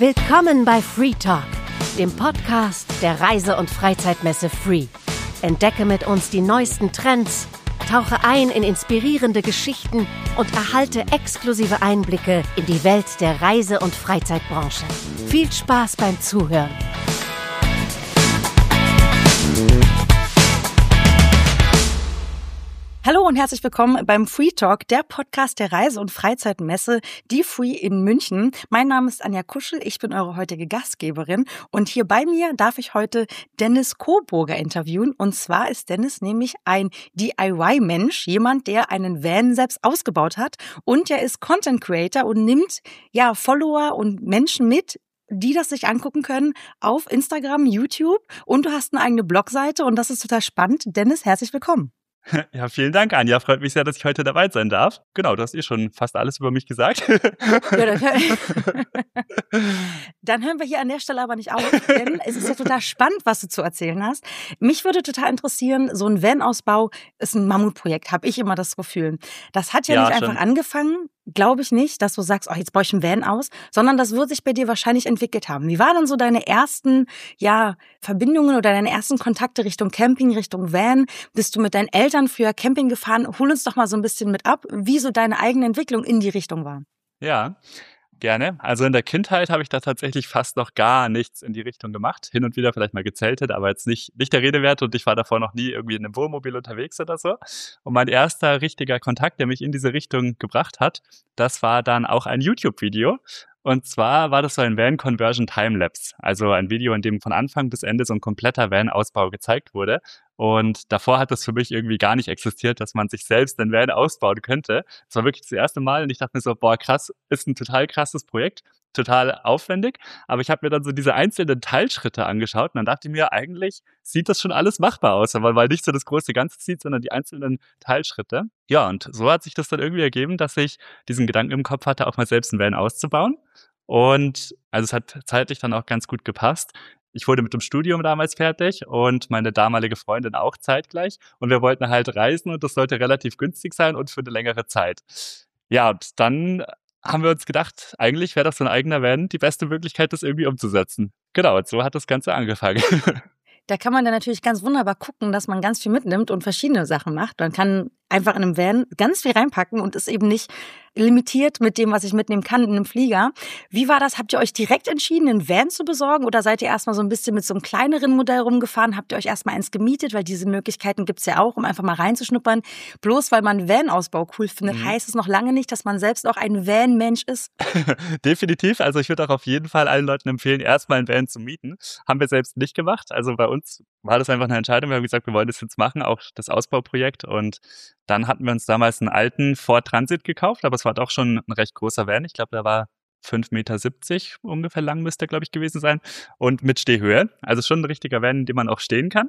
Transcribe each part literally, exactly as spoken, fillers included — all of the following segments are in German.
Willkommen bei Free Talk, dem Podcast der Reise- und Freizeitmesse Free. Entdecke mit uns die neuesten Trends, tauche ein in inspirierende Geschichten und erhalte exklusive Einblicke in die Welt der Reise- und Freizeitbranche. Viel Spaß beim Zuhören! Hallo und herzlich willkommen beim Free Talk, der Podcast der Reise- und Freizeitmesse, die Free in München. Mein Name ist Anja Kuschel, ich bin eure heutige Gastgeberin und hier bei mir darf ich heute Dennis Coburger interviewen. Und zwar ist Dennis nämlich ein D I Y-Mensch, jemand, der einen Van selbst ausgebaut hat, und er ist Content Creator und nimmt ja Follower und Menschen mit, die das sich angucken können auf Instagram, YouTube, und du hast eine eigene Blogseite und das ist total spannend. Dennis, herzlich willkommen. Ja, vielen Dank, Anja. Freut mich sehr, dass ich heute dabei sein darf. Genau, du hast eh schon fast alles über mich gesagt. Ja, dann, dann hören wir hier an der Stelle aber nicht auf, denn es ist ja total spannend, was du zu erzählen hast. Mich würde total interessieren, so ein Van-Ausbau ist ein Mammutprojekt, habe ich immer das Gefühl. Das hat ja, ja nicht schon einfach angefangen, glaube ich nicht, dass du sagst, oh, jetzt baue ich einen Van aus, sondern das wird sich bei dir wahrscheinlich entwickelt haben. Wie waren denn so deine ersten ja, Verbindungen oder deine ersten Kontakte Richtung Camping, Richtung Van? Bist du mit deinen Eltern früher Camping gefahren? Hol uns doch mal so ein bisschen mit ab, wie so deine eigene Entwicklung in die Richtung war. Ja, gerne. Also in der Kindheit habe ich da tatsächlich fast noch gar nichts in die Richtung gemacht. Hin und wieder vielleicht mal gezeltet, aber jetzt nicht, nicht der Rede wert, und ich war davor noch nie irgendwie in einem Wohnmobil unterwegs oder so. Und mein erster richtiger Kontakt, der mich in diese Richtung gebracht hat, das war dann auch ein YouTube-Video. Und zwar war das so ein Van-Conversion Timelapse, also ein Video, in dem von Anfang bis Ende so ein kompletter Van-Ausbau gezeigt wurde. Und davor hat das für mich irgendwie gar nicht existiert, dass man sich selbst einen Van ausbauen könnte. Das war wirklich das erste Mal und ich dachte mir so, boah, krass, ist ein total krasses Projekt, total aufwendig. Aber ich habe mir dann so diese einzelnen Teilschritte angeschaut und dann dachte ich mir, eigentlich sieht das schon alles machbar aus, weil man nicht so das große Ganze sieht, sondern die einzelnen Teilschritte. Ja, und so hat sich das dann irgendwie ergeben, dass ich diesen Gedanken im Kopf hatte, auch mal selbst einen Van auszubauen. Und also es hat zeitlich dann auch ganz gut gepasst. Ich wurde mit dem Studium damals fertig und meine damalige Freundin auch zeitgleich. Und wir wollten halt reisen und das sollte relativ günstig sein und für eine längere Zeit. Ja, und dann haben wir uns gedacht, eigentlich wäre das so ein eigener Van die beste Möglichkeit, das irgendwie umzusetzen. Genau, und so hat das Ganze angefangen. Da kann man dann natürlich ganz wunderbar gucken, dass man ganz viel mitnimmt und verschiedene Sachen macht. Man kann einfach in einem Van ganz viel reinpacken und ist eben nicht limitiert mit dem, was ich mitnehmen kann in einem Flieger. Wie war das? Habt ihr euch direkt entschieden, einen Van zu besorgen oder seid ihr erstmal so ein bisschen mit so einem kleineren Modell rumgefahren? Habt ihr euch erstmal eins gemietet? Weil diese Möglichkeiten gibt's ja auch, um einfach mal reinzuschnuppern. Bloß weil man Van-Ausbau cool findet, mhm. heißt es noch lange nicht, dass man selbst auch ein Van-Mensch ist. Definitiv. Also ich würde auch auf jeden Fall allen Leuten empfehlen, erstmal einen Van zu mieten. Haben wir selbst nicht gemacht. Also bei uns war das einfach eine Entscheidung. Wir haben gesagt, wir wollen das jetzt machen, auch das Ausbauprojekt. Und dann hatten wir uns damals einen alten Ford Transit gekauft, aber es war doch schon ein recht großer Van. Ich glaube, der war fünf Meter siebzig ungefähr lang, müsste er, glaube ich, gewesen sein. Und mit Stehhöhe. Also schon ein richtiger Van, in dem man auch stehen kann.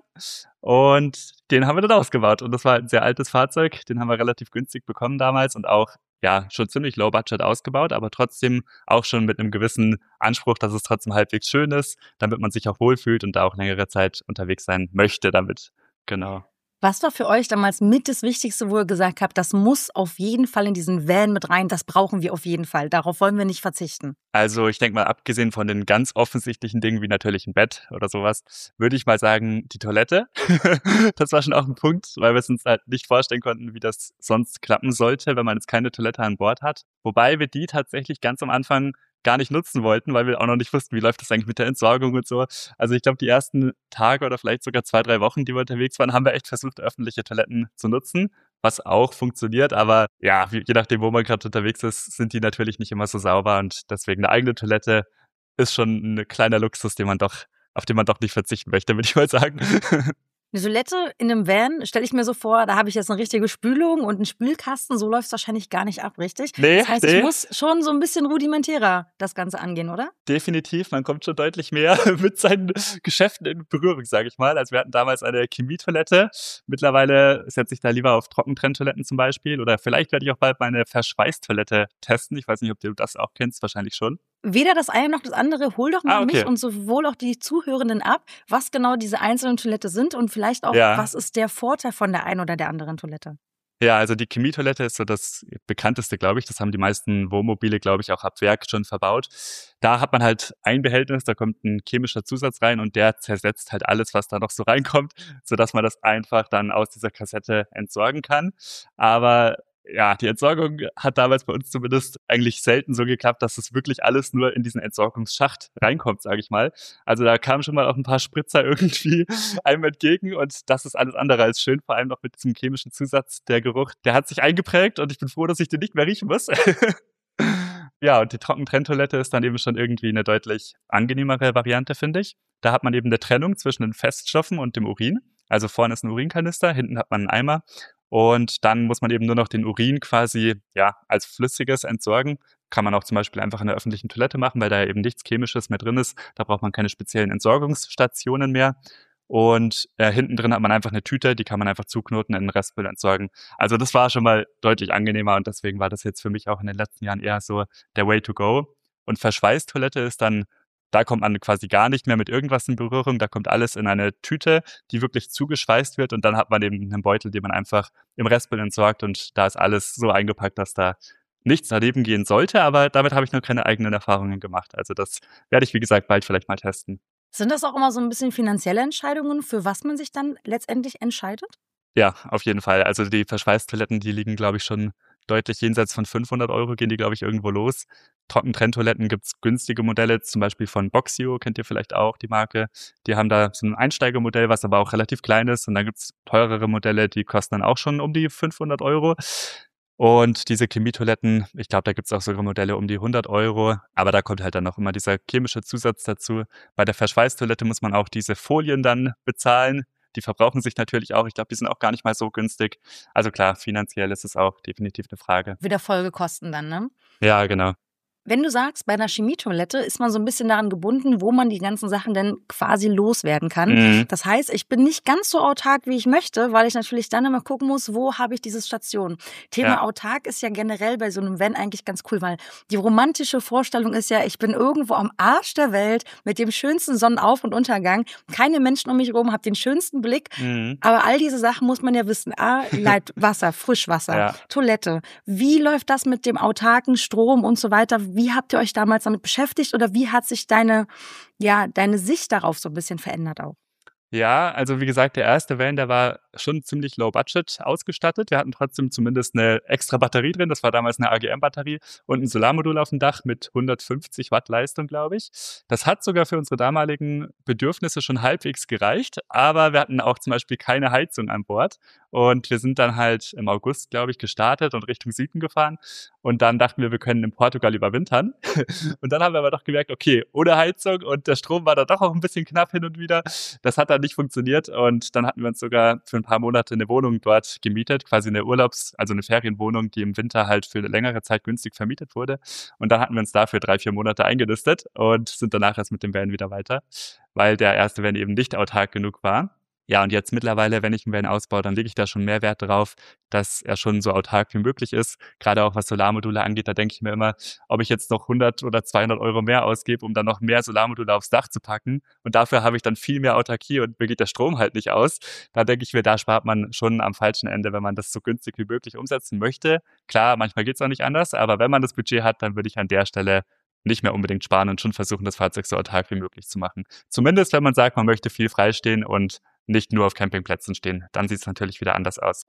Und den haben wir dann ausgebaut. Und das war ein sehr altes Fahrzeug. Den haben wir relativ günstig bekommen damals und auch ja schon ziemlich low budget ausgebaut, aber trotzdem auch schon mit einem gewissen Anspruch, dass es trotzdem halbwegs schön ist, damit man sich auch wohlfühlt und da auch längere Zeit unterwegs sein möchte damit. Genau. Was war für euch damals mit das Wichtigste, wo ihr gesagt habt, das muss auf jeden Fall in diesen Van mit rein, das brauchen wir auf jeden Fall, darauf wollen wir nicht verzichten? Also ich denke mal, abgesehen von den ganz offensichtlichen Dingen wie natürlich ein Bett oder sowas, würde ich mal sagen, die Toilette. Das war schon auch ein Punkt, weil wir es uns halt nicht vorstellen konnten, wie das sonst klappen sollte, wenn man jetzt keine Toilette an Bord hat. Wobei wir die tatsächlich ganz am Anfang gar nicht nutzen wollten, weil wir auch noch nicht wussten, wie läuft das eigentlich mit der Entsorgung und so. Also ich glaube, die ersten Tage oder vielleicht sogar zwei, drei Wochen, die wir unterwegs waren, haben wir echt versucht, öffentliche Toiletten zu nutzen, was auch funktioniert. Aber ja, je nachdem, wo man gerade unterwegs ist, sind die natürlich nicht immer so sauber und deswegen eine eigene Toilette ist schon ein kleiner Luxus, den man doch, auf den man doch nicht verzichten möchte, würde ich mal sagen. Eine Toilette in einem Van stelle ich mir so vor, da habe ich jetzt eine richtige Spülung und einen Spülkasten, so läuft es wahrscheinlich gar nicht ab, richtig? Nee, das heißt, nee. ich muss schon so ein bisschen rudimentärer das Ganze angehen, oder? Definitiv, man kommt schon deutlich mehr mit seinen Geschäften in Berührung, sage ich mal. Also wir hatten damals eine Chemietoilette, mittlerweile setze ich da lieber auf Trockentrenntoiletten zum Beispiel oder vielleicht werde ich auch bald meine Verschweißtoilette testen. Ich weiß nicht, ob du das auch kennst, wahrscheinlich schon. Weder das eine noch das andere, hol doch mal ah, okay. mich und sowohl auch die Zuhörenden ab, was genau diese einzelnen Toilette sind und vielleicht auch, ja. was ist der Vorteil von der einen oder der anderen Toilette? Ja, also die Chemietoilette ist so das bekannteste, glaube ich. Das haben die meisten Wohnmobile, glaube ich, auch ab Werk schon verbaut. Da hat man halt ein Behältnis, da kommt ein chemischer Zusatz rein und der zersetzt halt alles, was da noch so reinkommt, sodass man das einfach dann aus dieser Kassette entsorgen kann. Aber ja, die Entsorgung hat damals bei uns zumindest eigentlich selten so geklappt, dass es wirklich alles nur in diesen Entsorgungsschacht reinkommt, sage ich mal. Also da kamen schon mal auch ein paar Spritzer irgendwie einem entgegen und das ist alles andere als schön, vor allem noch mit diesem chemischen Zusatz. Der Geruch, der hat sich eingeprägt und ich bin froh, dass ich den nicht mehr riechen muss. Ja, und die Trockentrenntoilette ist dann eben schon irgendwie eine deutlich angenehmere Variante, finde ich. Da hat man eben eine Trennung zwischen den Feststoffen und dem Urin. Also vorne ist ein Urinkanister, hinten hat man einen Eimer. Und dann muss man eben nur noch den Urin quasi ja als Flüssiges entsorgen. Kann man auch zum Beispiel einfach in der öffentlichen Toilette machen, weil da eben nichts Chemisches mehr drin ist. Da braucht man keine speziellen Entsorgungsstationen mehr. Und äh, hinten drin hat man einfach eine Tüte, die kann man einfach zuknoten, in den Restmüll entsorgen. Also das war schon mal deutlich angenehmer und deswegen war das jetzt für mich auch in den letzten Jahren eher so der Way to go. Und Verschweißtoilette ist dann, da kommt man quasi gar nicht mehr mit irgendwas in Berührung, da kommt alles in eine Tüte, die wirklich zugeschweißt wird und dann hat man eben einen Beutel, den man einfach im Restmüll entsorgt und da ist alles so eingepackt, dass da nichts daneben gehen sollte, aber damit habe ich noch keine eigenen Erfahrungen gemacht. Also das werde ich, wie gesagt, bald vielleicht mal testen. Sind das auch immer so ein bisschen finanzielle Entscheidungen, für was man sich dann letztendlich entscheidet? Ja, auf jeden Fall. Also die Verschweißtoiletten, die liegen, glaube ich, schon deutlich jenseits von fünfhundert Euro, gehen die, glaube ich, irgendwo los. Trockentrenntoiletten gibt's günstige Modelle, zum Beispiel von Boxio, kennt ihr vielleicht auch, die Marke. Die haben da so ein Einsteigermodell, was aber auch relativ klein ist. Und dann gibt's teurere Modelle, die kosten dann auch schon um die fünfhundert Euro. Und diese Chemietoiletten, ich glaube, da gibt's auch sogar Modelle um die hundert Euro. Aber da kommt halt dann noch immer dieser chemische Zusatz dazu. Bei der Verschweißtoilette muss man auch diese Folien dann bezahlen. Die verbrauchen sich natürlich auch. Ich glaube, die sind auch gar nicht mal so günstig. Also klar, finanziell ist es auch definitiv eine Frage. Wieder Folgekosten dann, ne? Ja, genau. Wenn du sagst, bei einer Chemietoilette ist man so ein bisschen daran gebunden, wo man die ganzen Sachen denn quasi loswerden kann. Mhm. Das heißt, ich bin nicht ganz so autark, wie ich möchte, weil ich natürlich dann immer gucken muss, wo habe ich diese Station. Thema Ja. autark ist ja generell bei so einem Van eigentlich ganz cool, weil die romantische Vorstellung ist ja, ich bin irgendwo am Arsch der Welt mit dem schönsten Sonnenauf- und Untergang, keine Menschen um mich herum, habe den schönsten Blick. Mhm. Aber all diese Sachen muss man ja wissen. A, Leitwasser, Frischwasser, Ja. Toilette. Wie läuft das mit dem autarken Strom und so weiter? Wie habt ihr euch damals damit beschäftigt oder wie hat sich deine, ja, deine Sicht darauf so ein bisschen verändert auch? Ja, also wie gesagt, der erste Van, der war schon ziemlich low budget ausgestattet. Wir hatten trotzdem zumindest eine extra Batterie drin. Das war damals eine A G M-Batterie und ein Solarmodul auf dem Dach mit hundertfünfzig Watt Leistung, glaube ich. Das hat sogar für unsere damaligen Bedürfnisse schon halbwegs gereicht, aber wir hatten auch zum Beispiel keine Heizung an Bord. Und wir sind dann halt im August, glaube ich, gestartet und Richtung Süden gefahren. Und dann dachten wir, wir können in Portugal überwintern. Und dann haben wir aber doch gemerkt, okay, ohne Heizung und der Strom war da doch auch ein bisschen knapp hin und wieder. Das hat dann nicht funktioniert und dann hatten wir uns sogar für ein paar Monate eine Wohnung dort gemietet, quasi eine Urlaubs-, also eine Ferienwohnung, die im Winter halt für eine längere Zeit günstig vermietet wurde. Und dann hatten wir uns dafür drei, vier Monate eingenistet und sind danach erst mit dem Van wieder weiter, weil der erste Van eben nicht autark genug war. Ja, und jetzt mittlerweile, wenn ich einen Van ausbaue, dann lege ich da schon mehr Wert drauf, dass er schon so autark wie möglich ist. Gerade auch was Solarmodule angeht, da denke ich mir immer, ob ich jetzt noch hundert oder zweihundert Euro mehr ausgebe, um dann noch mehr Solarmodule aufs Dach zu packen. Und dafür habe ich dann viel mehr Autarkie und mir geht der Strom halt nicht aus. Da denke ich mir, da spart man schon am falschen Ende, wenn man das so günstig wie möglich umsetzen möchte. Klar, manchmal geht es auch nicht anders, aber wenn man das Budget hat, dann würde ich an der Stelle nicht mehr unbedingt sparen und schon versuchen, das Fahrzeug so autark wie möglich zu machen. Zumindest, wenn man sagt, man möchte viel freistehen und nicht nur auf Campingplätzen stehen. Dann sieht es natürlich wieder anders aus.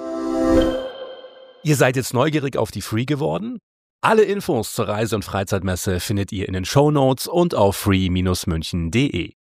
Ihr seid jetzt neugierig auf die Free geworden? Alle Infos zur Reise- und Freizeitmesse findet ihr in den Shownotes und auf free Bindestrich münchen punkt de.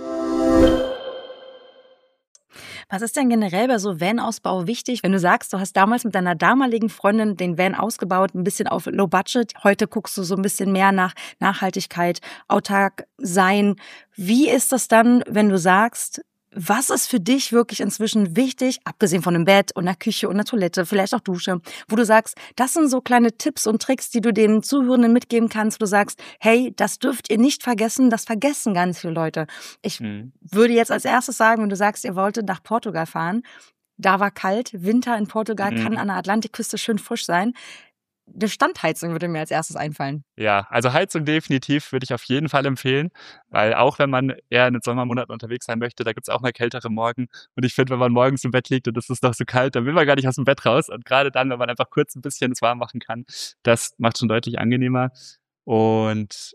Was ist denn generell bei so Van-Ausbau wichtig? Wenn du sagst, du hast damals mit deiner damaligen Freundin den Van ausgebaut, ein bisschen auf Low Budget. Heute guckst du so ein bisschen mehr nach Nachhaltigkeit, autark sein. Wie ist das dann, wenn du sagst, was ist für dich wirklich inzwischen wichtig, abgesehen von einem Bett und einer Küche und einer Toilette, vielleicht auch Dusche, wo du sagst, das sind so kleine Tipps und Tricks, die du den Zuhörenden mitgeben kannst, wo du sagst, hey, das dürft ihr nicht vergessen, das vergessen ganz viele Leute. Ich mhm. würde jetzt als erstes sagen, wenn du sagst, ihr wolltet nach Portugal fahren, da war kalt, Winter in Portugal mhm. kann an der Atlantikküste schön frisch sein. eine Standheizung würde mir als erstes einfallen. Ja, also Heizung definitiv würde ich auf jeden Fall empfehlen, weil auch wenn man eher in den Sommermonaten unterwegs sein möchte, da gibt's auch mal kältere Morgen. Und ich finde, wenn man morgens im Bett liegt und es ist noch so kalt, dann will man gar nicht aus dem Bett raus. Und gerade dann, wenn man einfach kurz ein bisschen es warm machen kann, das macht schon deutlich angenehmer. Und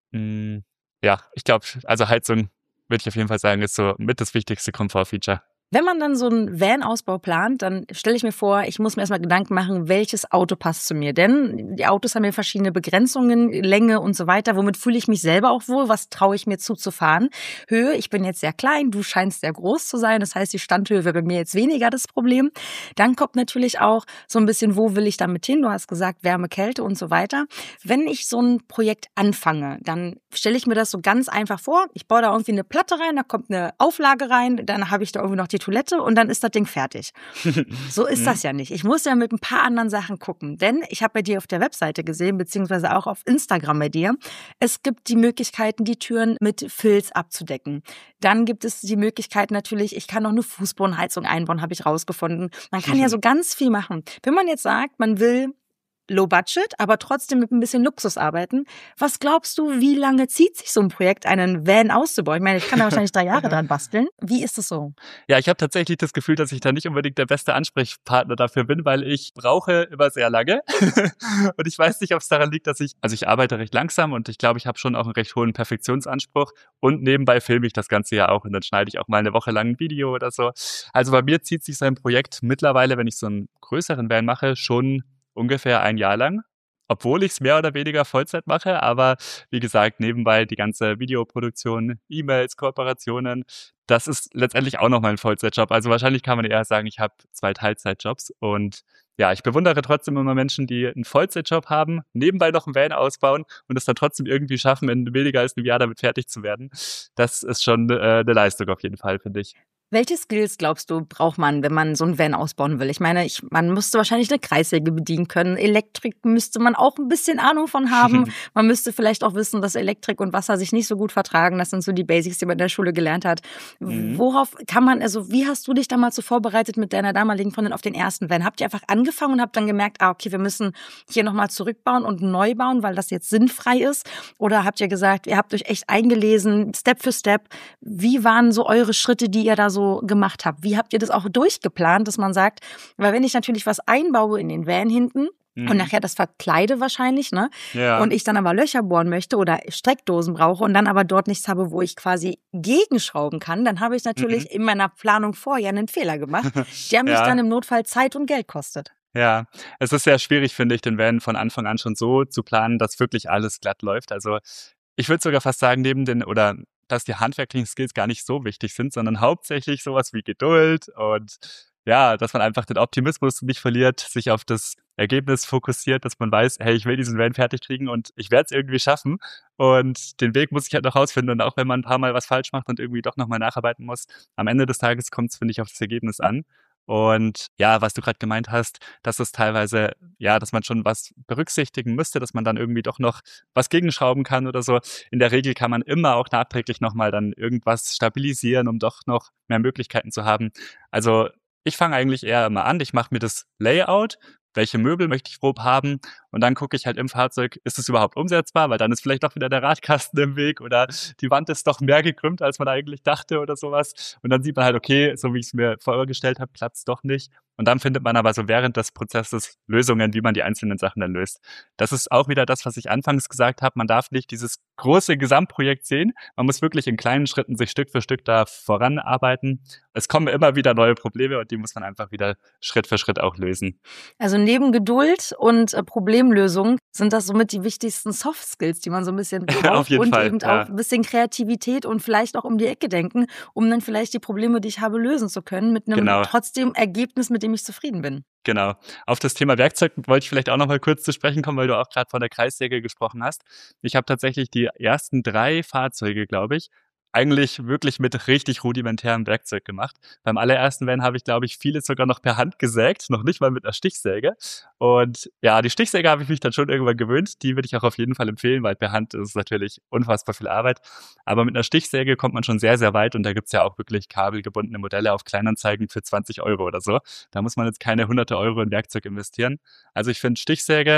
mh, ja, ich glaube, also Heizung würde ich auf jeden Fall sagen, ist so mit das wichtigste Komfortfeature. Wenn man dann so einen Van-Ausbau plant, dann stelle ich mir vor, ich muss mir erstmal Gedanken machen, welches Auto passt zu mir. Denn die Autos haben ja verschiedene Begrenzungen, Länge und so weiter. Womit fühle ich mich selber auch wohl? Was traue ich mir zu, zu fahren? Höhe, ich bin jetzt sehr klein, du scheinst sehr groß zu sein. Das heißt, die Standhöhe wäre bei mir jetzt weniger das Problem. Dann kommt natürlich auch so ein bisschen, wo will ich damit hin? Du hast gesagt, Wärme, Kälte und so weiter. Wenn ich so ein Projekt anfange, dann stelle ich mir das so ganz einfach vor. Ich baue da irgendwie eine Platte rein, da kommt eine Auflage rein, dann habe ich da irgendwie noch die Toilette und dann ist das Ding fertig. So ist das ja nicht. Ich muss ja mit ein paar anderen Sachen gucken, denn ich habe bei dir auf der Webseite gesehen, beziehungsweise auch auf Instagram bei dir, es gibt die Möglichkeiten, die Türen mit Filz abzudecken. Dann gibt es die Möglichkeit natürlich, ich kann noch eine Fußbodenheizung einbauen, habe ich rausgefunden. Man kann ja so ganz viel machen. Wenn man jetzt sagt, man will Low Budget, aber trotzdem mit ein bisschen Luxus arbeiten. Was glaubst du, wie lange zieht sich so ein Projekt, einen Van auszubauen? Ich meine, ich kann da wahrscheinlich drei Jahre dran basteln. Wie ist es so? Ja, ich habe tatsächlich das Gefühl, dass ich da nicht unbedingt der beste Ansprechpartner dafür bin, weil ich brauche immer sehr lange. Und ich weiß nicht, ob es daran liegt, dass ich, also ich arbeite recht langsam und ich glaube, ich habe schon auch einen recht hohen Perfektionsanspruch. Und nebenbei filme ich das Ganze ja auch und dann schneide ich auch mal eine Woche lang ein Video oder so. Also bei mir zieht sich so ein Projekt mittlerweile, wenn ich so einen größeren Van mache, schon ungefähr ein Jahr lang, obwohl ich es mehr oder weniger Vollzeit mache, aber wie gesagt, nebenbei die ganze Videoproduktion, E-Mails, Kooperationen, das ist letztendlich auch nochmal ein Vollzeitjob. Also wahrscheinlich kann man eher sagen, ich habe zwei Teilzeitjobs und ja, ich bewundere trotzdem immer Menschen, die einen Vollzeitjob haben, nebenbei noch einen Van ausbauen und es dann trotzdem irgendwie schaffen, in weniger als einem Jahr damit fertig zu werden. Das ist schon äh, eine Leistung auf jeden Fall, finde ich. Welche Skills, glaubst du, braucht man, wenn man so ein Van ausbauen will? Ich meine, ich, man müsste wahrscheinlich eine Kreissäge bedienen können. Elektrik müsste man auch ein bisschen Ahnung von haben. Man müsste vielleicht auch wissen, dass Elektrik und Wasser sich nicht so gut vertragen. Das sind so die Basics, die man in der Schule gelernt hat. Mhm. Worauf kann man, also wie hast du dich damals so vorbereitet mit deiner damaligen Freundin auf den ersten Van? Habt ihr einfach angefangen und habt dann gemerkt, ah, okay, wir müssen hier nochmal zurückbauen und neu bauen, weil das jetzt sinnfrei ist? Oder habt ihr gesagt, ihr habt euch echt eingelesen, Step für Step? Wie waren so eure Schritte, die ihr da so gemacht habt? Wie habt ihr das auch durchgeplant, dass man sagt, weil wenn ich natürlich was einbaue in den Van hinten mhm. und nachher das verkleide wahrscheinlich, ne? Ja. Und ich dann aber Löcher bohren möchte oder Steckdosen brauche und dann aber dort nichts habe, wo ich quasi gegenschrauben kann, dann habe ich natürlich mhm. in meiner Planung vorher einen Fehler gemacht, der mich ja. dann im Notfall Zeit und Geld kostet. Ja, es ist sehr schwierig, finde ich, den Van von Anfang an schon so zu planen, dass wirklich alles glatt läuft. Also ich würde sogar fast sagen, neben den, oder dass die handwerklichen Skills gar nicht so wichtig sind, sondern hauptsächlich sowas wie Geduld und ja, dass man einfach den Optimismus nicht verliert, sich auf das Ergebnis fokussiert, dass man weiß, hey, ich will diesen Van fertig kriegen und ich werde es irgendwie schaffen und den Weg muss ich halt noch rausfinden und auch wenn man ein paar Mal was falsch macht und irgendwie doch nochmal nacharbeiten muss, am Ende des Tages kommt es, finde ich, auf das Ergebnis an. Und ja, was du gerade gemeint hast, dass es teilweise, ja, dass man schon was berücksichtigen müsste, dass man dann irgendwie doch noch was gegenschrauben kann oder so. In der Regel kann man immer auch nachträglich nochmal dann irgendwas stabilisieren, um doch noch mehr Möglichkeiten zu haben. Also ich fange eigentlich eher immer an, ich mache mir das Layout, welche Möbel möchte ich grob haben und dann gucke ich halt im Fahrzeug, ist es überhaupt umsetzbar, weil dann ist vielleicht doch wieder der Radkasten im Weg oder die Wand ist doch mehr gekrümmt, als man eigentlich dachte oder sowas und dann sieht man halt, okay, so wie ich es mir vorgestellt habe, klappt es doch nicht und dann findet man aber so während des Prozesses Lösungen, wie man die einzelnen Sachen dann löst. Das ist auch wieder das, was ich anfangs gesagt habe, man darf nicht dieses große Gesamtprojekt sehen, man muss wirklich in kleinen Schritten sich Stück für Stück da voranarbeiten. Es kommen immer wieder neue Probleme und die muss man einfach wieder Schritt für Schritt auch lösen. Also neben Geduld und äh, Problemlösung sind das somit die wichtigsten Soft Skills, die man so ein bisschen braucht. Auf jeden und Fall, eben ja. auch ein bisschen Kreativität und vielleicht auch um die Ecke denken, um dann vielleicht die Probleme, die ich habe, lösen zu können mit einem Genau. trotzdem Ergebnis, mit dem ich zufrieden bin. Genau. Auf das Thema Werkzeug wollte ich vielleicht auch noch mal kurz zu sprechen kommen, weil du auch gerade von der Kreissäge gesprochen hast. Ich habe tatsächlich die ersten drei Fahrzeuge, glaube ich, eigentlich wirklich mit richtig rudimentärem Werkzeug gemacht. Beim allerersten Van habe ich, glaube ich, vieles sogar noch per Hand gesägt, noch nicht mal mit einer Stichsäge. Und ja, die Stichsäge habe ich mich dann schon irgendwann gewöhnt. Die würde ich auch auf jeden Fall empfehlen, weil per Hand ist es natürlich unfassbar viel Arbeit. Aber mit einer Stichsäge kommt man schon sehr, sehr weit und da gibt's ja auch wirklich kabelgebundene Modelle auf Kleinanzeigen für zwanzig Euro oder so. Da muss man jetzt keine hunderte Euro in Werkzeug investieren. Also ich finde Stichsäge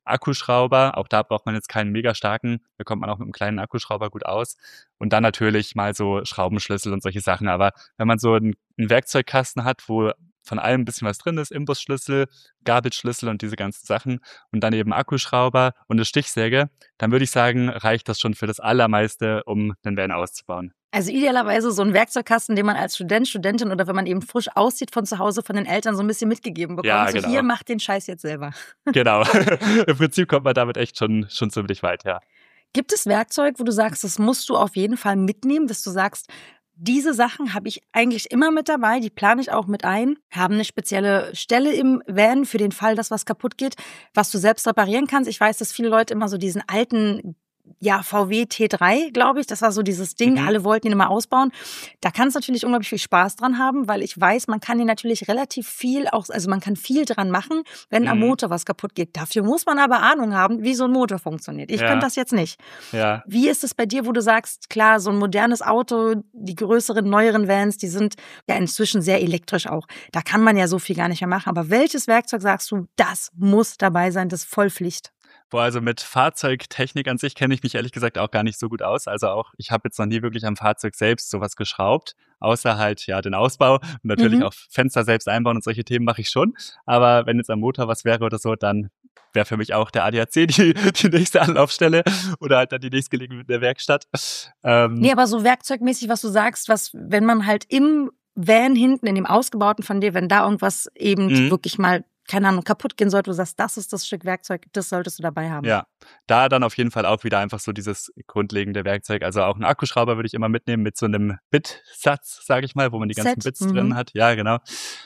Akkuschrauber, auch da braucht man jetzt keinen mega starken, da kommt man auch mit einem kleinen Akkuschrauber gut aus. Und dann natürlich mal so Schraubenschlüssel und solche Sachen. Aber wenn man so einen, einen Werkzeugkasten hat, wo von allem ein bisschen was drin ist, Imbusschlüssel, Gabelschlüssel und diese ganzen Sachen und dann eben Akkuschrauber und eine Stichsäge, dann würde ich sagen, reicht das schon für das Allermeiste, um den Van auszubauen. Also idealerweise so ein Werkzeugkasten, den man als Student, Studentin oder wenn man eben frisch auszieht von zu Hause von den Eltern so ein bisschen mitgegeben bekommt. Ja, so genau. Hier, macht den Scheiß jetzt selber. Genau. Im Prinzip kommt man damit echt schon, schon ziemlich weit, ja. Gibt es Werkzeug, wo du sagst, das musst du auf jeden Fall mitnehmen, dass du sagst, diese Sachen habe ich eigentlich immer mit dabei, die plane ich auch mit ein, haben eine spezielle Stelle im Van für den Fall, dass was kaputt geht, was du selbst reparieren kannst. Ich weiß, dass viele Leute immer so diesen alten ja, V W T drei, glaube ich, das war so dieses Ding, mhm. alle wollten ihn immer ausbauen. Da kann es natürlich unglaublich viel Spaß dran haben, weil ich weiß, man kann hier natürlich relativ viel, auch, also man kann viel dran machen, wenn mhm. am Motor was kaputt geht. Dafür muss man aber Ahnung haben, wie so ein Motor funktioniert. Ich ja. könnte das jetzt nicht. Ja. Wie ist es bei dir, wo du sagst, klar, so ein modernes Auto, die größeren, neueren Vans, die sind ja inzwischen sehr elektrisch auch. Da kann man ja so viel gar nicht mehr machen. Aber welches Werkzeug sagst du, das muss dabei sein, das ist Vollpflicht? Boah, also mit Fahrzeugtechnik an sich kenne ich mich ehrlich gesagt auch gar nicht so gut aus. Also auch, ich habe jetzt noch nie wirklich am Fahrzeug selbst sowas geschraubt, außer halt ja den Ausbau und natürlich mhm. auch Fenster selbst einbauen und solche Themen mache ich schon. Aber wenn jetzt am Motor was wäre oder so, dann wäre für mich auch der A D A C die, die nächste Anlaufstelle oder halt dann die nächstgelegene Werkstatt. Ähm, nee, aber so werkzeugmäßig, was du sagst, was, wenn man halt im Van hinten, in dem Ausgebauten von dir, wenn da irgendwas eben mhm. wirklich mal keine Ahnung, kaputt gehen sollte, du sagst, das ist das Stück Werkzeug, das solltest du dabei haben. Ja, da dann auf jeden Fall auch wieder einfach so dieses grundlegende Werkzeug. Also auch einen Akkuschrauber würde ich immer mitnehmen mit so einem Bitsatz, sage ich mal, wo man die ganzen Set. Bits mhm. drin hat. Ja, genau.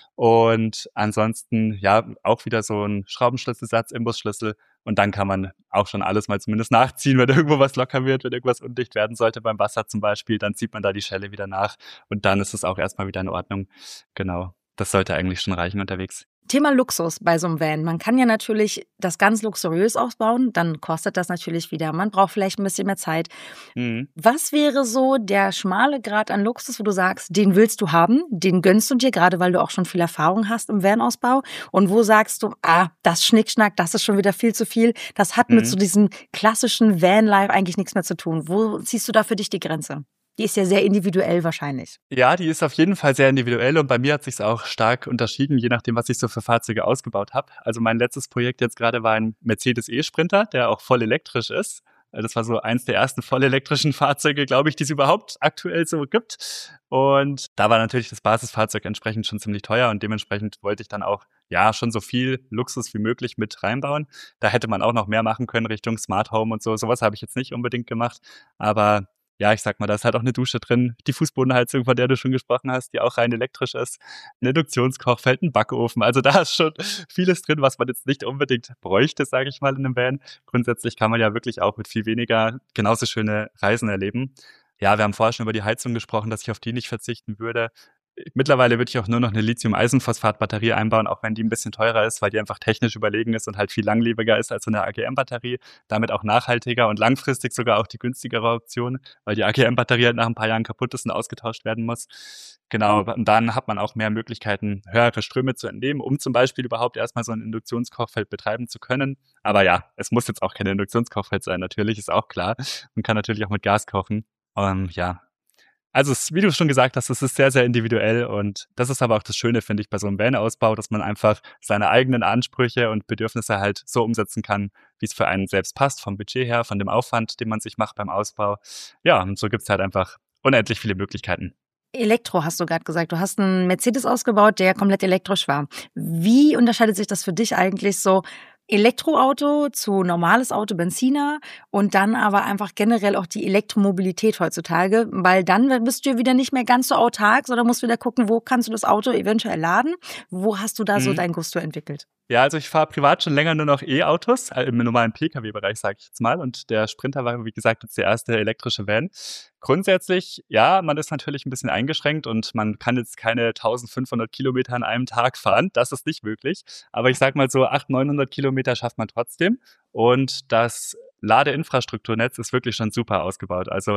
Und ansonsten, ja, auch wieder so ein Schraubenschlüsselsatz, Imbusschlüssel. Und dann kann man auch schon alles mal zumindest nachziehen, wenn irgendwo was locker wird, wenn irgendwas undicht werden sollte beim Wasser zum Beispiel, dann zieht man da die Schelle wieder nach und dann ist es auch erstmal wieder in Ordnung. Genau, das sollte eigentlich schon reichen unterwegs. Thema Luxus bei so einem Van. Man kann ja natürlich das ganz luxuriös ausbauen, dann kostet das natürlich wieder. Man braucht vielleicht ein bisschen mehr Zeit. Mhm. Was wäre so der schmale Grad an Luxus, wo du sagst, den willst du haben, den gönnst du dir, gerade weil du auch schon viel Erfahrung hast im Van-Ausbau? Und wo sagst du, ah, das Schnickschnack, das ist schon wieder viel zu viel. Das hat mhm. mit so diesem klassischen Van-Life eigentlich nichts mehr zu tun. Wo ziehst du da für dich die Grenze? Die ist ja sehr individuell wahrscheinlich. Ja, die ist auf jeden Fall sehr individuell und bei mir hat sich auch stark unterschieden, je nachdem, was ich so für Fahrzeuge ausgebaut habe. Also mein letztes Projekt jetzt gerade war ein Mercedes E-Sprinter, der auch voll elektrisch ist. Das war so eins der ersten voll elektrischen Fahrzeuge, glaube ich, die es überhaupt aktuell so gibt. Und da war natürlich das Basisfahrzeug entsprechend schon ziemlich teuer und dementsprechend wollte ich dann auch ja schon so viel Luxus wie möglich mit reinbauen. Da hätte man auch noch mehr machen können Richtung Smart Home und so. Sowas habe ich jetzt nicht unbedingt gemacht, aber ja, ich sag mal, da ist halt auch eine Dusche drin, die Fußbodenheizung, von der du schon gesprochen hast, die auch rein elektrisch ist, ein Induktionskochfeld, ein Backofen. Also da ist schon vieles drin, was man jetzt nicht unbedingt bräuchte, sage ich mal, in einem Van. Grundsätzlich kann man ja wirklich auch mit viel weniger genauso schöne Reisen erleben. Ja, wir haben vorher schon über die Heizung gesprochen, dass ich auf die nicht verzichten würde. Mittlerweile würde ich auch nur noch eine Lithium-Eisenphosphat-Batterie einbauen, auch wenn die ein bisschen teurer ist, weil die einfach technisch überlegen ist und halt viel langlebiger ist als so eine A G M-Batterie. Damit auch nachhaltiger und langfristig sogar auch die günstigere Option, weil die A G M-Batterie halt nach ein paar Jahren kaputt ist und ausgetauscht werden muss. Genau, und dann hat man auch mehr Möglichkeiten, höhere Ströme zu entnehmen, um zum Beispiel überhaupt erstmal so ein Induktionskochfeld betreiben zu können. Aber ja, es muss jetzt auch kein Induktionskochfeld sein, natürlich, ist auch klar. Man kann natürlich auch mit Gas kochen. Um, ja, Also es, wie du schon gesagt hast, es ist sehr, sehr individuell und das ist aber auch das Schöne, finde ich, bei so einem Van-Ausbau, dass man einfach seine eigenen Ansprüche und Bedürfnisse halt so umsetzen kann, wie es für einen selbst passt, vom Budget her, von dem Aufwand, den man sich macht beim Ausbau. Ja, und so gibt's halt einfach unendlich viele Möglichkeiten. Elektro hast du gerade gesagt. Du hast einen Mercedes ausgebaut, der komplett elektrisch war. Wie unterscheidet sich das für dich eigentlich so? Elektroauto zu normales Auto, Benziner und dann aber einfach generell auch die Elektromobilität heutzutage, weil dann bist du ja wieder nicht mehr ganz so autark, sondern musst wieder gucken, wo kannst du das Auto eventuell laden? Wo hast du da mhm. so dein Gusto entwickelt? Ja, also ich fahre privat schon länger nur noch E-Autos, im normalen P K W-Bereich, sage ich jetzt mal. Und der Sprinter war, wie gesagt, jetzt der erste elektrische Van. Grundsätzlich, ja, man ist natürlich ein bisschen eingeschränkt und man kann jetzt keine eintausendfünfhundert Kilometer an einem Tag fahren. Das ist nicht möglich. Aber ich sag mal so achthundert, neunhundert Kilometer schafft man trotzdem. Und das Ladeinfrastrukturnetz ist wirklich schon super ausgebaut. Also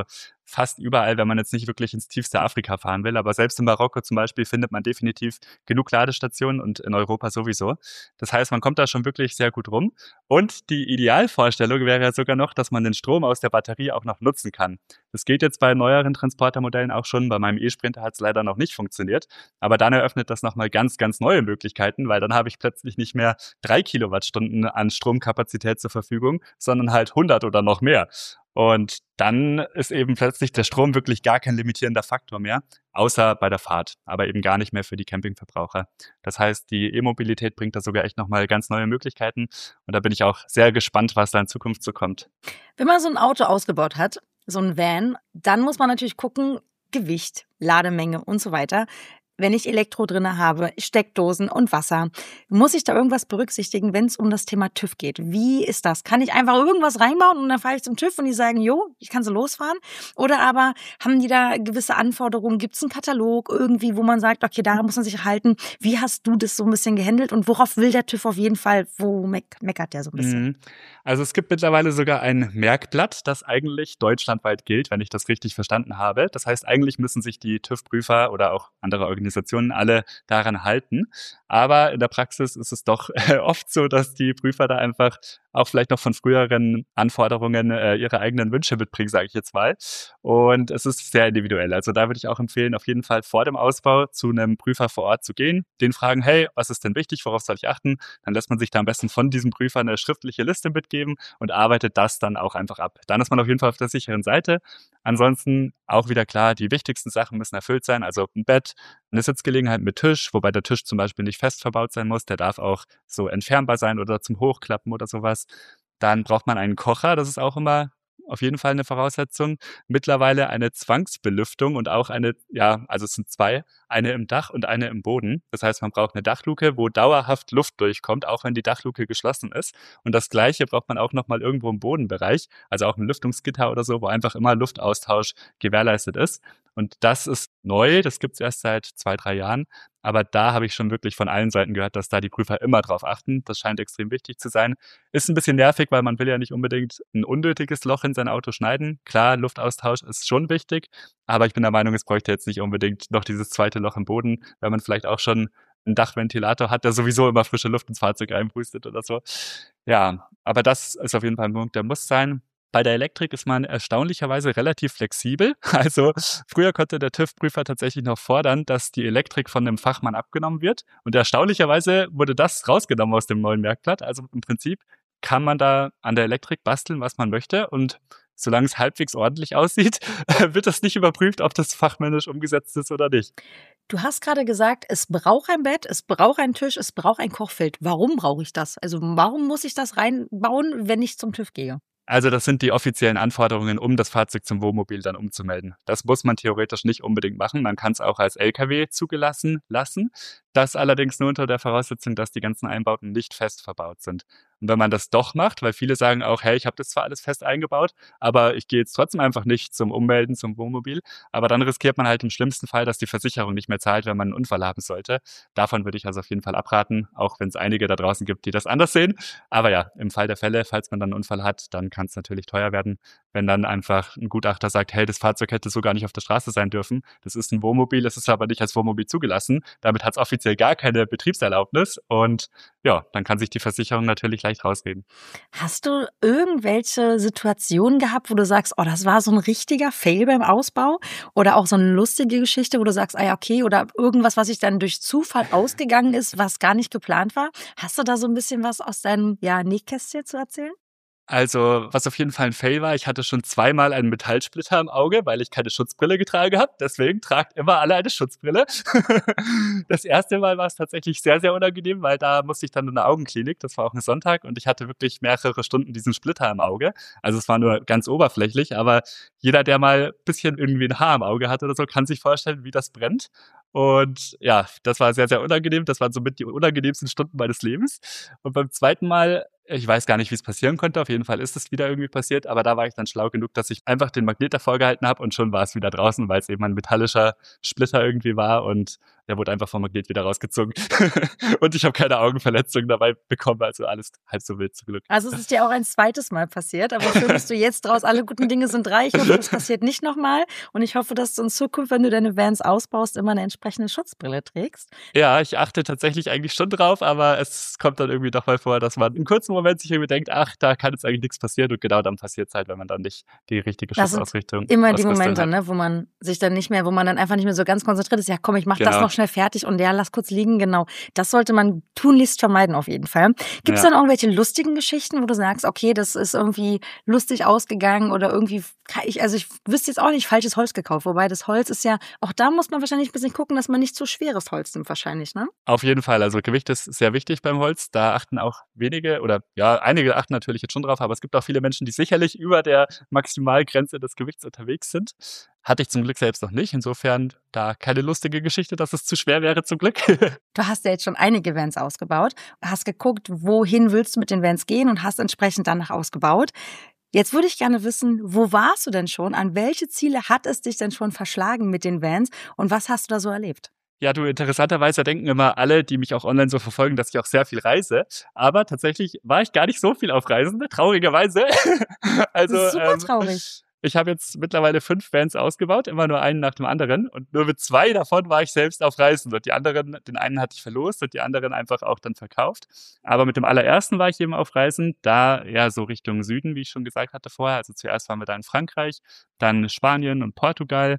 fast überall, wenn man jetzt nicht wirklich ins tiefste Afrika fahren will. Aber selbst in Marokko zum Beispiel findet man definitiv genug Ladestationen und in Europa sowieso. Das heißt, man kommt da schon wirklich sehr gut rum. Und die Idealvorstellung wäre ja sogar noch, dass man den Strom aus der Batterie auch noch nutzen kann. Das geht jetzt bei neueren Transportermodellen auch schon. Bei meinem E-Sprinter hat es leider noch nicht funktioniert. Aber dann eröffnet das nochmal ganz, ganz neue Möglichkeiten, weil dann habe ich plötzlich nicht mehr drei Kilowattstunden an Stromkapazität zur Verfügung, sondern halt hundert oder noch mehr. Und dann ist eben plötzlich der Strom wirklich gar kein limitierender Faktor mehr, außer bei der Fahrt, aber eben gar nicht mehr für die Campingverbraucher. Das heißt, die E-Mobilität bringt da sogar echt nochmal ganz neue Möglichkeiten. Und da bin ich auch sehr gespannt, was da in Zukunft so kommt. Wenn man so ein Auto ausgebaut hat, so ein Van, dann muss man natürlich gucken, Gewicht, Lademenge und so weiter. Wenn ich Elektro drin habe, Steckdosen und Wasser, muss ich da irgendwas berücksichtigen, wenn es um das Thema TÜV geht? Wie ist das? Kann ich einfach irgendwas reinbauen und dann fahre ich zum TÜV und die sagen, jo, ich kann so losfahren? Oder aber haben die da gewisse Anforderungen? Gibt es einen Katalog irgendwie, wo man sagt, okay, daran muss man sich halten? Wie hast du das so ein bisschen gehandelt und worauf will der TÜV auf jeden Fall? Wo meck- meckert der so ein bisschen? Also es gibt mittlerweile sogar ein Merkblatt, das eigentlich deutschlandweit gilt, wenn ich das richtig verstanden habe. Das heißt, eigentlich müssen sich die TÜV-Prüfer oder auch andere Organisationen alle daran halten. Aber in der Praxis ist es doch oft so, dass die Prüfer da einfach auch vielleicht noch von früheren Anforderungen äh, ihre eigenen Wünsche mitbringen, sage ich jetzt mal. Und es ist sehr individuell. Also da würde ich auch empfehlen, auf jeden Fall vor dem Ausbau zu einem Prüfer vor Ort zu gehen, den fragen, hey, was ist denn wichtig, worauf soll ich achten? Dann lässt man sich da am besten von diesem Prüfer eine schriftliche Liste mitgeben und arbeitet das dann auch einfach ab. Dann ist man auf jeden Fall auf der sicheren Seite. Ansonsten auch wieder klar, die wichtigsten Sachen müssen erfüllt sein, also ein Bett, eine Sitzgelegenheit mit Tisch, wobei der Tisch zum Beispiel nicht fest verbaut sein muss, der darf auch so entfernbar sein oder zum Hochklappen oder sowas. Dann braucht man einen Kocher, das ist auch immer auf jeden Fall eine Voraussetzung. Mittlerweile eine Zwangsbelüftung und auch eine, ja, also es sind zwei, eine im Dach und eine im Boden. Das heißt, man braucht eine Dachluke, wo dauerhaft Luft durchkommt, auch wenn die Dachluke geschlossen ist. Und das Gleiche braucht man auch nochmal irgendwo im Bodenbereich, also auch ein Lüftungsgitter oder so, wo einfach immer Luftaustausch gewährleistet ist. Und das ist neu, das gibt's erst seit zwei, drei Jahren. Aber da habe ich schon wirklich von allen Seiten gehört, dass da die Prüfer immer drauf achten. Das scheint extrem wichtig zu sein. Ist ein bisschen nervig, weil man will ja nicht unbedingt ein unnötiges Loch in sein Auto schneiden. Klar, Luftaustausch ist schon wichtig, aber ich bin der Meinung, es bräuchte jetzt nicht unbedingt noch dieses zweite Loch im Boden, weil man vielleicht auch schon einen Dachventilator hat, der sowieso immer frische Luft ins Fahrzeug einpustet oder so. Ja, aber das ist auf jeden Fall ein Punkt, der muss sein. Bei der Elektrik ist man erstaunlicherweise relativ flexibel. Also früher konnte der TÜV-Prüfer tatsächlich noch fordern, dass die Elektrik von einem Fachmann abgenommen wird. Und erstaunlicherweise wurde das rausgenommen aus dem neuen Merkblatt. Also im Prinzip kann man da an der Elektrik basteln, was man möchte. Und solange es halbwegs ordentlich aussieht, wird das nicht überprüft, ob das fachmännisch umgesetzt ist oder nicht. Du hast gerade gesagt, es braucht ein Bett, es braucht einen Tisch, es braucht ein Kochfeld. Warum brauche ich das? Also warum muss ich das reinbauen, wenn ich zum TÜV gehe? Also das sind die offiziellen Anforderungen, um das Fahrzeug zum Wohnmobil dann umzumelden. Das muss man theoretisch nicht unbedingt machen. Man kann es auch als L K W zugelassen lassen. Das allerdings nur unter der Voraussetzung, dass die ganzen Einbauten nicht fest verbaut sind. Und wenn man das doch macht, weil viele sagen auch, hey, ich habe das zwar alles fest eingebaut, aber ich gehe jetzt trotzdem einfach nicht zum Ummelden, zum Wohnmobil, aber dann riskiert man halt im schlimmsten Fall, dass die Versicherung nicht mehr zahlt, wenn man einen Unfall haben sollte. Davon würde ich also auf jeden Fall abraten, auch wenn es einige da draußen gibt, die das anders sehen. Aber ja, im Fall der Fälle, falls man dann einen Unfall hat, dann kann es natürlich teuer werden, wenn dann einfach ein Gutachter sagt, hey, das Fahrzeug hätte so gar nicht auf der Straße sein dürfen. Das ist ein Wohnmobil, es ist aber nicht als Wohnmobil zugelassen. Damit hat es offiziell gar keine Betriebserlaubnis und ja, dann kann sich die Versicherung natürlich leicht rausreden. Hast du irgendwelche Situationen gehabt, wo du sagst, oh, das war so ein richtiger Fail beim Ausbau? Oder auch so eine lustige Geschichte, wo du sagst, ah ja, okay, oder irgendwas, was sich dann durch Zufall ausgegangen ist, was gar nicht geplant war? Hast du da so ein bisschen was aus deinem ja, Nähkästchen zu erzählen? Also, was auf jeden Fall ein Fail war, ich hatte schon zweimal einen Metallsplitter im Auge, weil ich keine Schutzbrille getragen habe. Deswegen tragt immer alle eine Schutzbrille. Das erste Mal war es tatsächlich sehr, sehr unangenehm, weil da musste ich dann in eine Augenklinik. Das war auch ein Sonntag und ich hatte wirklich mehrere Stunden diesen Splitter im Auge. Also es war nur ganz oberflächlich, aber jeder, der mal ein bisschen irgendwie ein Haar im Auge hat oder so, kann sich vorstellen, wie das brennt. Und ja, das war sehr, sehr unangenehm. Das waren somit die unangenehmsten Stunden meines Lebens. Und beim zweiten Mal, ich weiß gar nicht, wie es passieren konnte. Auf jeden Fall ist es wieder irgendwie passiert. Aber da war ich dann schlau genug, dass ich einfach den Magnet davor gehalten habe und schon war es wieder draußen, weil es eben ein metallischer Splitter irgendwie war. Und der wurde einfach vom Magnet wieder rausgezogen. Und ich habe keine Augenverletzungen dabei bekommen, also alles halb so wild zum Glück. Also es ist dir auch ein zweites Mal passiert, aber schön, dass du jetzt draus, alle guten Dinge sind drei. Ich hoffe, das passiert nicht nochmal und ich hoffe, dass du in Zukunft, wenn du deine Vans ausbaust, immer eine entsprechende Schutzbrille trägst. Ja, ich achte tatsächlich eigentlich schon drauf, aber es kommt dann irgendwie doch mal vor, dass man im kurzen Moment sich irgendwie denkt, ach, da kann jetzt eigentlich nichts passieren und genau dann passiert es halt, wenn man dann nicht die richtige Das Schutzausrichtung sind immer die Momente, hat. ne, wo man sich dann nicht mehr, wo man dann einfach nicht mehr so ganz konzentriert ist, ja komm, ich mach Genau. das noch schnell fertig und ja, lass kurz liegen, genau. Das sollte man tunlichst vermeiden auf jeden Fall. Gibt es Ja. dann irgendwelche lustigen Geschichten, wo du sagst, okay, das ist irgendwie lustig ausgegangen oder irgendwie, ich, also ich wüsste jetzt auch nicht, falsches Holz gekauft, wobei das Holz ist ja, auch da muss man wahrscheinlich ein bisschen gucken, dass man nicht zu schweres Holz nimmt wahrscheinlich, ne? Auf jeden Fall, also Gewicht ist sehr wichtig beim Holz, da achten auch wenige oder ja, einige achten natürlich jetzt schon drauf, aber es gibt auch viele Menschen, die sicherlich über der Maximalgrenze des Gewichts unterwegs sind. Hatte ich zum Glück selbst noch nicht, insofern da keine lustige Geschichte, dass es zu schwer wäre zum Glück. Du hast ja jetzt schon einige Vans ausgebaut, hast geguckt, wohin willst du mit den Vans gehen und hast entsprechend danach ausgebaut. Jetzt würde ich gerne wissen, wo warst du denn schon? An welche Ziele hat es dich denn schon verschlagen mit den Vans und was hast du da so erlebt? Ja, du, interessanterweise denken immer alle, die mich auch online so verfolgen, dass ich auch sehr viel reise. Aber tatsächlich war ich gar nicht so viel auf Reisen, traurigerweise. Also, das ist super ähm, traurig. Ich habe jetzt mittlerweile fünf Vans ausgebaut, immer nur einen nach dem anderen. Und nur mit zwei davon war ich selbst auf Reisen. Und die anderen, den einen hatte ich verlost und die anderen einfach auch dann verkauft. Aber mit dem allerersten war ich eben auf Reisen, da ja so Richtung Süden, wie ich schon gesagt hatte vorher. Also zuerst waren wir da in Frankreich, dann Spanien und Portugal.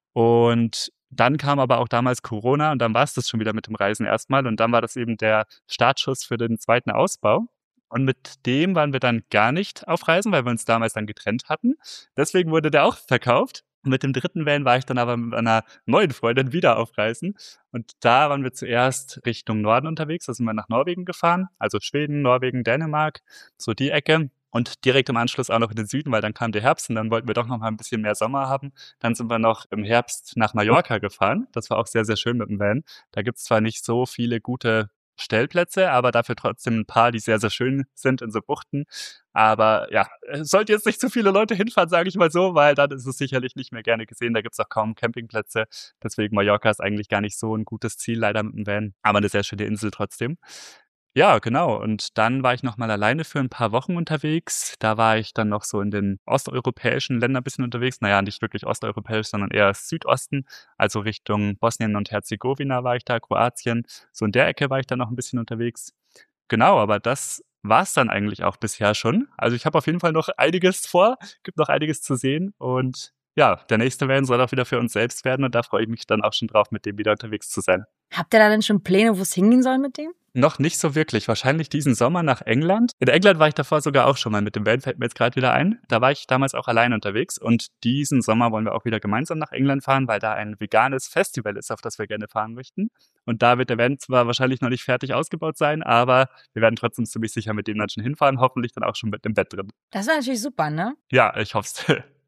Und dann kam aber auch damals Corona und dann war es das schon wieder mit dem Reisen erstmal. Und dann war das eben der Startschuss für den zweiten Ausbau. Und mit dem waren wir dann gar nicht auf Reisen, weil wir uns damals dann getrennt hatten. Deswegen wurde der auch verkauft. Mit dem dritten Van war ich dann aber mit einer neuen Freundin wieder auf Reisen. Und da waren wir zuerst Richtung Norden unterwegs. Da sind wir nach Norwegen gefahren. Also Schweden, Norwegen, Dänemark, so die Ecke. Und direkt im Anschluss auch noch in den Süden, weil dann kam der Herbst und dann wollten wir doch noch mal ein bisschen mehr Sommer haben. Dann sind wir noch im Herbst nach Mallorca gefahren. Das war auch sehr, sehr schön mit dem Van. Da gibt's zwar nicht so viele gute Stellplätze, aber dafür trotzdem ein paar, die sehr, sehr schön sind in so Buchten. Aber ja, es sollte jetzt nicht zu viele Leute hinfahren, sage ich mal so, weil dann ist es sicherlich nicht mehr gerne gesehen. Da gibt's auch kaum Campingplätze. Deswegen Mallorca ist eigentlich gar nicht so ein gutes Ziel, leider mit dem Van. Aber eine sehr schöne Insel trotzdem. Ja, genau. Und dann war ich noch mal alleine für ein paar Wochen unterwegs. Da war ich dann noch so in den osteuropäischen Ländern ein bisschen unterwegs. Naja, nicht wirklich osteuropäisch, sondern eher Südosten. Also Richtung Bosnien und Herzegowina war ich da, Kroatien. So in der Ecke war ich dann noch ein bisschen unterwegs. Genau, aber das war's dann eigentlich auch bisher schon. Also ich habe auf jeden Fall noch einiges vor, gibt noch einiges zu sehen. Und ja, der nächste Van soll auch wieder für uns selbst werden. Und da freue ich mich dann auch schon drauf, mit dem wieder unterwegs zu sein. Habt ihr da denn schon Pläne, wo es hingehen soll mit dem? Noch nicht so wirklich. Wahrscheinlich diesen Sommer nach England. In England war ich davor sogar auch schon mal mit dem Van, fällt mir jetzt gerade wieder ein. Da war ich damals auch allein unterwegs und diesen Sommer wollen wir auch wieder gemeinsam nach England fahren, weil da ein veganes Festival ist, auf das wir gerne fahren möchten. Und da wird der Van zwar wahrscheinlich noch nicht fertig ausgebaut sein, aber wir werden trotzdem ziemlich sicher mit dem dann schon hinfahren, hoffentlich dann auch schon mit dem Bett drin. Das wäre natürlich super, ne? Ja, ich hoff's.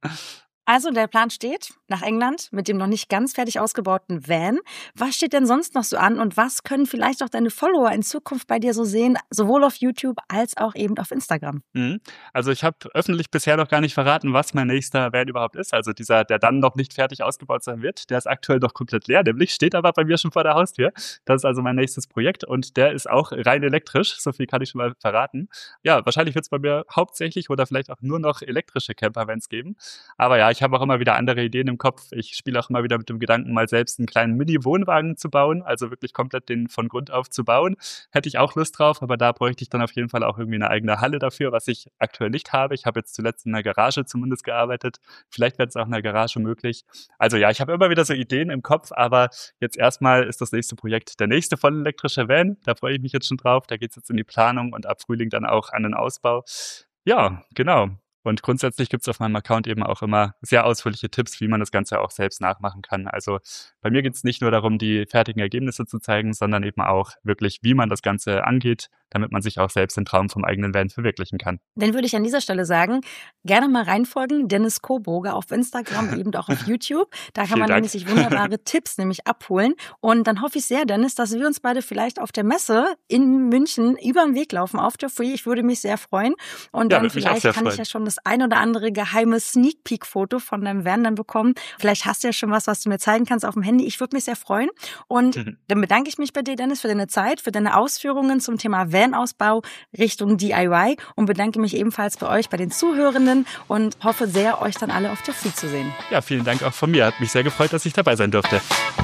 Also der Plan steht nach England mit dem noch nicht ganz fertig ausgebauten Van. Was steht denn sonst noch so an und was können vielleicht auch deine Follower in Zukunft bei dir so sehen, sowohl auf YouTube als auch eben auf Instagram? Mhm. Also ich habe öffentlich bisher noch gar nicht verraten, was mein nächster Van überhaupt ist. Also dieser, der dann noch nicht fertig ausgebaut sein wird, der ist aktuell noch komplett leer, nämlich steht aber bei mir schon vor der Haustür. Das ist also mein nächstes Projekt und der ist auch rein elektrisch, so viel kann ich schon mal verraten. Ja, wahrscheinlich wird es bei mir hauptsächlich oder vielleicht auch nur noch elektrische Camper-Vans geben. Aber ja, ich habe auch immer wieder andere Ideen im Kopf. Ich spiele auch immer wieder mit dem Gedanken, mal selbst einen kleinen Mini-Wohnwagen zu bauen, also wirklich komplett den von Grund auf zu bauen. Hätte ich auch Lust drauf, aber da bräuchte ich dann auf jeden Fall auch irgendwie eine eigene Halle dafür, was ich aktuell nicht habe. Ich habe jetzt zuletzt in einer Garage zumindest gearbeitet. Vielleicht wird es auch in der Garage möglich. Also ja, ich habe immer wieder so Ideen im Kopf, aber jetzt erstmal ist das nächste Projekt der nächste vollelektrische Van. Da freue ich mich jetzt schon drauf. Da geht es jetzt in die Planung und ab Frühling dann auch an den Ausbau. Ja, genau. Und grundsätzlich gibt es auf meinem Account eben auch immer sehr ausführliche Tipps, wie man das Ganze auch selbst nachmachen kann. Also bei mir geht es nicht nur darum, die fertigen Ergebnisse zu zeigen, sondern eben auch wirklich, wie man das Ganze angeht, damit man sich auch selbst den Traum vom eigenen Van verwirklichen kann. Dann würde ich an dieser Stelle sagen, gerne mal reinfolgen, Dennis Coburger auf Instagram, eben auch auf YouTube. Da kann Vielen man Dank. nämlich sich wunderbare Tipps nämlich abholen. Und dann hoffe ich sehr, Dennis, dass wir uns beide vielleicht auf der Messe in München über den Weg laufen auf der Free. Ich würde mich sehr freuen. Und Ja, dann würde mich auch vielleicht sehr kann ich freuen. ja schon das ein oder andere geheime Sneak-Peek-Foto von deinem Van dann bekommen. Vielleicht hast du ja schon was, was du mir zeigen kannst auf dem Handy. Handy. Ich würde mich sehr freuen. Und Mhm. dann bedanke ich mich bei dir, Dennis, für deine Zeit, für deine Ausführungen zum Thema Van-Ausbau Richtung D I Y und bedanke mich ebenfalls bei euch, bei den Zuhörenden und hoffe sehr, euch dann alle auf der Free zu sehen. Ja, vielen Dank auch von mir. Hat mich sehr gefreut, dass ich dabei sein durfte.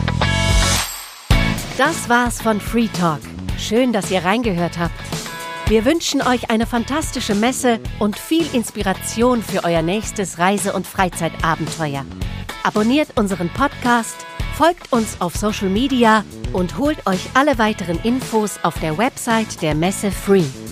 Das war's von Free Talk. Schön, dass ihr reingehört habt. Wir wünschen euch eine fantastische Messe und viel Inspiration für euer nächstes Reise- und Freizeitabenteuer. Abonniert unseren Podcast, folgt uns auf Social Media und holt euch alle weiteren Infos auf der Website der Messe Free.